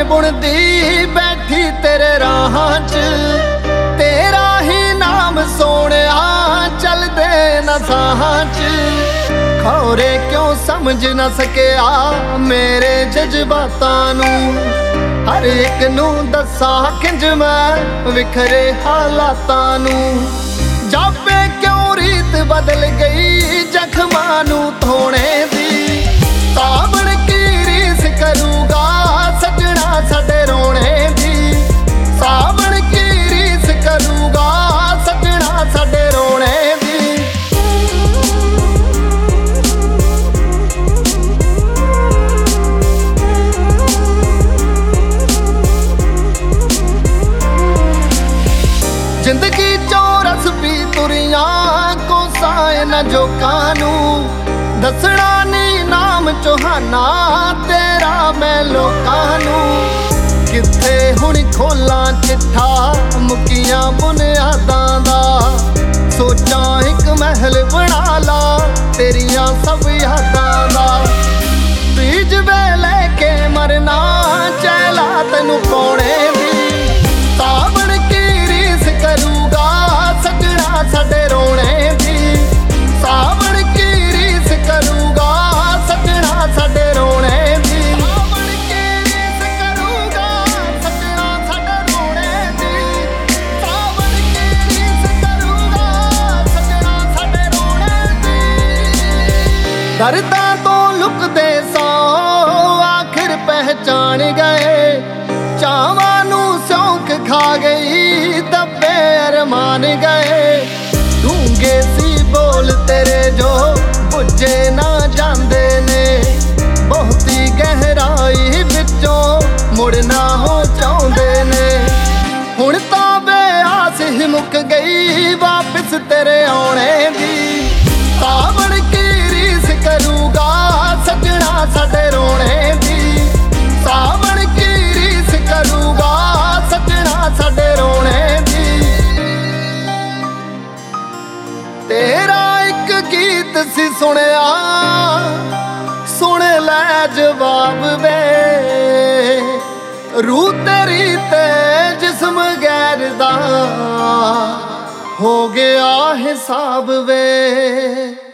बुनदी बैठी तेरे राहां च, तेरा ही नाम सोहणिया चलदे न साहां च। खौरे क्यों समझ न सकिया मेरे जज्बातां नूं, हर एक नूं दस्सां किंज मैं विखरे हालातां नूं। जापे क्यों रीत बदल गई जख्मां नूं धोणे दी, सावण की रीस करूगा सजना साडे रोणे दी। सावण की रीस करूगा सजना साडे रोणे दी। जिंदगी चोरस पी तुरिया को साए न जो कानू, दसना नी नाम चौहाना तेरा मैं लोकां नूं। किथे हुण खोलां चिट्ठा मुकियां बुनियादां दा, सोचां एक महल बना ला तेरियां सब यादां दा। बीज वेले के मरना चैला तैनूं पाउणे दी, सावण की रीस करूगा सजना साडे रोणे दी। सावण की रीस करूगा सजना साडे रोणे दी। सावण की रीस करूगा सजना साडे रोणे दी। सावण की रीस करूगा सजना साडे रोणे दी। दर्दां तो लुकदे सौ आखिर पहचान गए, चावां नूं सिਉਂਕ खा गई दबे अरमान गए। डूंगे सी बोल तेरे जो बुझे ना जांदे ने, बहुती गहराई विचों मुड़ना हो चाहुंदे ने। हुण तां बेआस ही मुक गई वापस तेरे आउणे दी, सावण की रीस करूगा सजना साडे रोणे दी। सावण की रीस करूगा सजना साडे रोणे दी। तेरा एक गीत सी सुनिया सुन लै जवाब वे, रूह तेरी ते जिस्म गैर दा हो गया हिसाब वे।